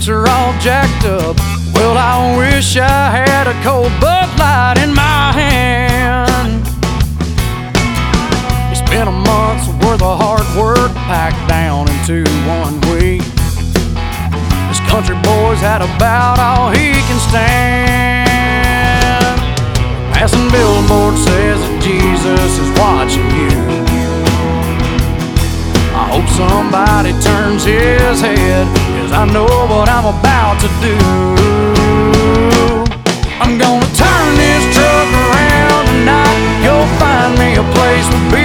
streets are all jacked up. Well, I wish I had a cold Bud Light in my hand. It's been a month's worth of hard work packed down into 1 week. This country boy's had about all he can stand. Passing billboard says that Jesus is watching you. I hope somebody turns his head, 'cause I know what I'm about to do. I'm gonna turn this truck around tonight. Go find me a place with